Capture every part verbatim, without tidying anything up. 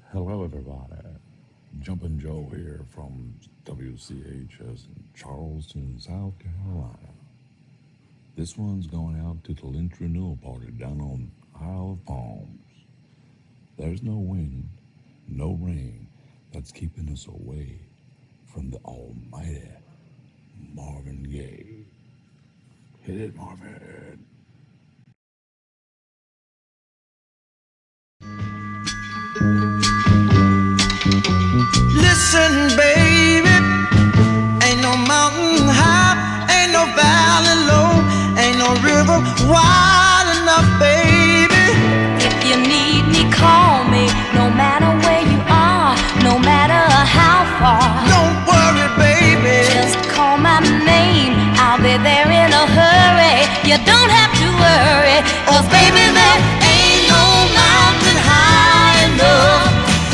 Hello, everybody. Jumpin' Joe here from W C H S in Charleston, South Carolina. This one's going out to the Lynch Renewal Party down on Isle of Palms. There's no wind, no rain that's keeping us away from the almighty Marvin Gaye. Hit it, Marvin. Listen, baby, ain't no mountain high, ain't no valley low, ain't no river wide enough, baby. If you need me, call me, no matter where you are, no matter how far. Don't worry, baby, just call my name, I'll be there in a hurry. You don't have to worry, cause baby, there ain't no mountain high enough.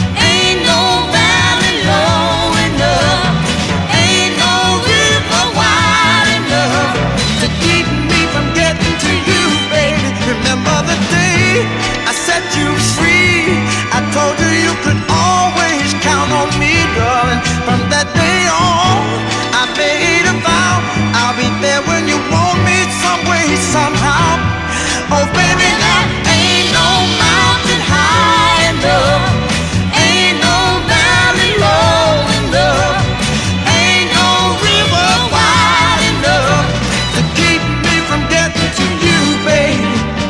You free. I told you you could always count on me, darling. From that day on, I made a vow I'll be there when you want me, some way, somehow. Oh, baby, there ain't no mountain high enough, ain't no valley low enough, ain't no river wide enough to keep me from getting to you, baby.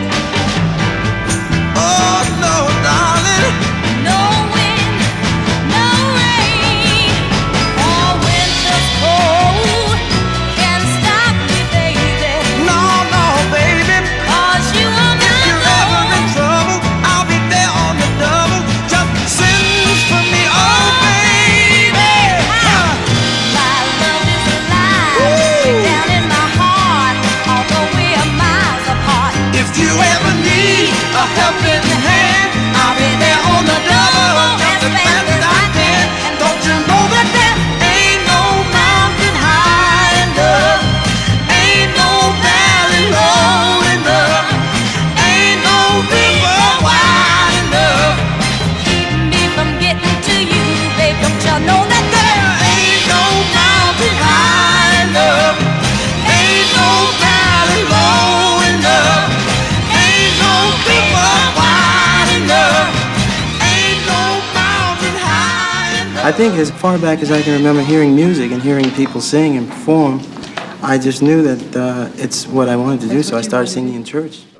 I think as far back as I can remember hearing music and hearing people sing and perform, I just knew that uh, it's what I wanted to do, so I started singing in church.